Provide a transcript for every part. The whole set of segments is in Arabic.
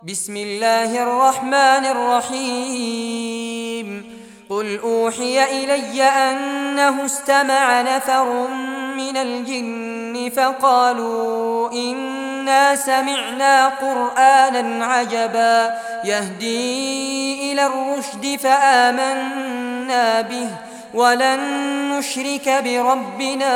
بسم الله الرحمن الرحيم قل أوحي إلي أنه استمع نفر من الجن فقالوا إنا سمعنا قرآنا عجبا يهدي إلى الرشد فآمنا به ولن نشرك بربنا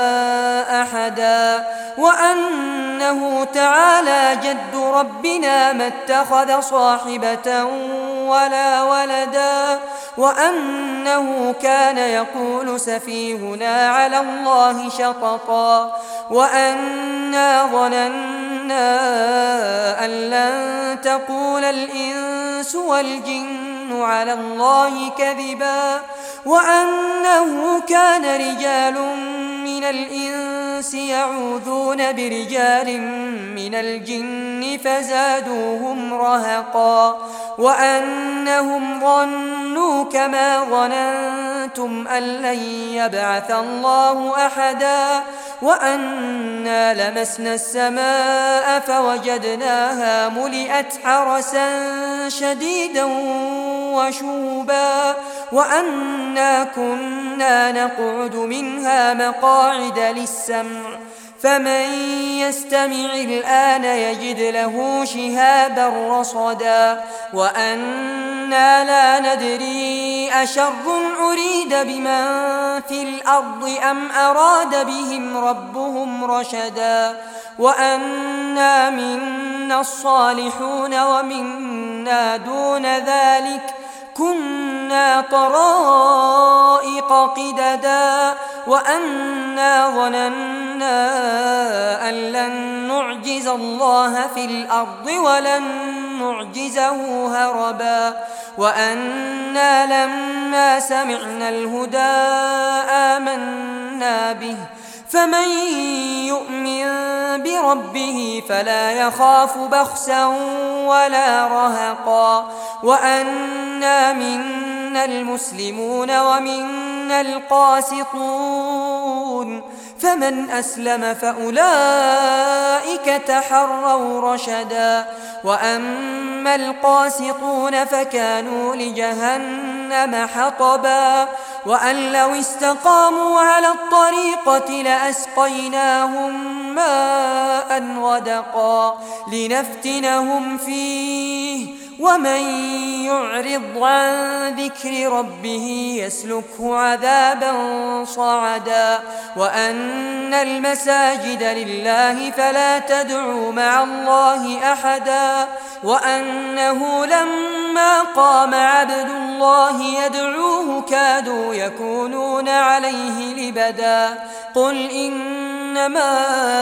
أحدا وأنه تعالى جد ربنا ما اتخذ صاحبة ولا ولدا وأنه كان يقول سفيهنا على الله شططا وأنا ظننا أن لن تقول الإنس والجن على الله كذبا وأنه كان رجال من الإنس يعوذون برجال من الجن فزادوهم رهقا وأنهم ظنوا كما ظننتم أن لن يبعث الله أحدا وأنا لمسنا السماء فوجدناها ملئت حرسا شديدا وشوبا وأنا كنا نقعد منها مقاعد للسمع فمن يستمع الآن يجد له شهابا رصدا وأنا لا ندري أشر أريد بمن في الأرض أم أراد بهم ربهم رشدا وأنا منا الصالحون ومنا دون ذلك كنا طرائق قددا وأنا ظننا أن لن نعجز الله في الأرض ولن نعجزه هربا وأنا لما سمعنا الهدى آمنا به فمن يؤمن بربه فلا يخاف بخسا ولا رهقا وأنا منا المسلمون ومنا القاسطون فمن أسلم فأولئك تحروا رشدا وأما القاسطون فكانوا لجهنم حطبا وأن لو استقاموا على الطريقة لأسقيناهم ماء غدقا لنفتنهم فيه ومن يعرض عن ذكر ربه يسلكه عذابا صعدا وأن المساجد لله فلا تدعوا مع الله أحدا وأنه لما قام عبد الله يدعوه كادوا يكونون عليه لبدا قل إنما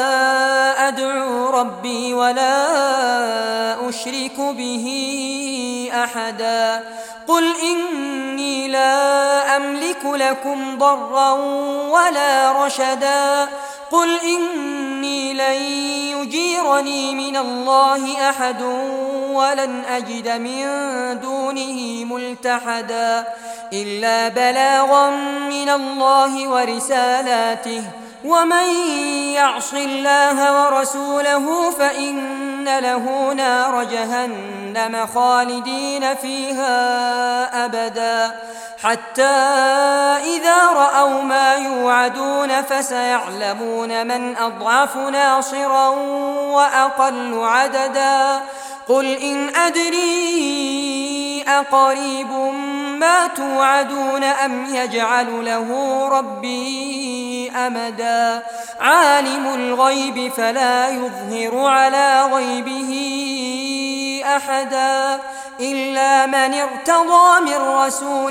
أدعو ربي ولا أشرك به أحدا قل إني لا أملك لكم ضرا ولا رشدا قل إني لن يجيرني من الله أحد ولن أجد من دونه ملتحدا إلا بلاغا من الله ورسالاته ومن يعص الله ورسوله فإن له نار جهنم خالدين فيها أبدا حتى إذا رأوا ما يوعدون فسيعلمون من أضعف ناصرا وأقل عددا قل إن أدري أقريب ما توعدون أم يجعل له ربي أمدا عالم الغيب فلا يظهر على غيبه أحدا إلا من ارتضى من رسول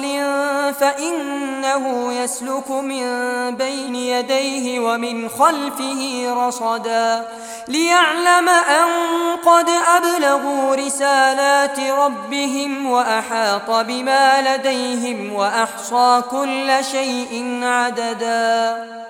فإنه يسلك من بين يديه ومن خلفه رصدا ليعلم أن قد أبلغوا رسالات ربهم وأحاط بما لديهم وأحصى كل شيء عددا.